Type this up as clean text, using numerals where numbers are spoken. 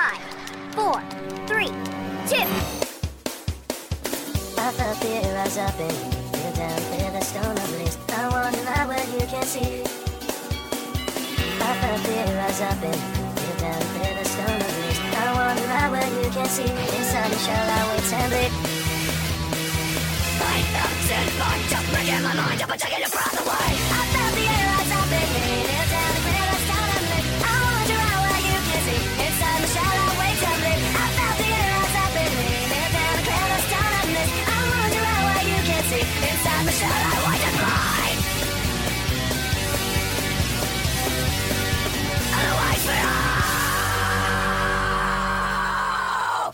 5, 4, 3, 2. I felt the air rise up and feel down, clear the stone of bliss. I wonder now where you can see. I felt the air rise up and feel down, clear the stone of bliss. I wonder now where you can see. Inside the shell I wait and bleed. I felt it like just breaking my mind up and taking your breath away. I felt the air rise up and feel down, clear the stone of bliss. I wonder now where you can see. Inside the shell I wait and bleed. I felt the air rise up and feel down, clear the stone of bliss. I wonder now where you can see. Inside the shell I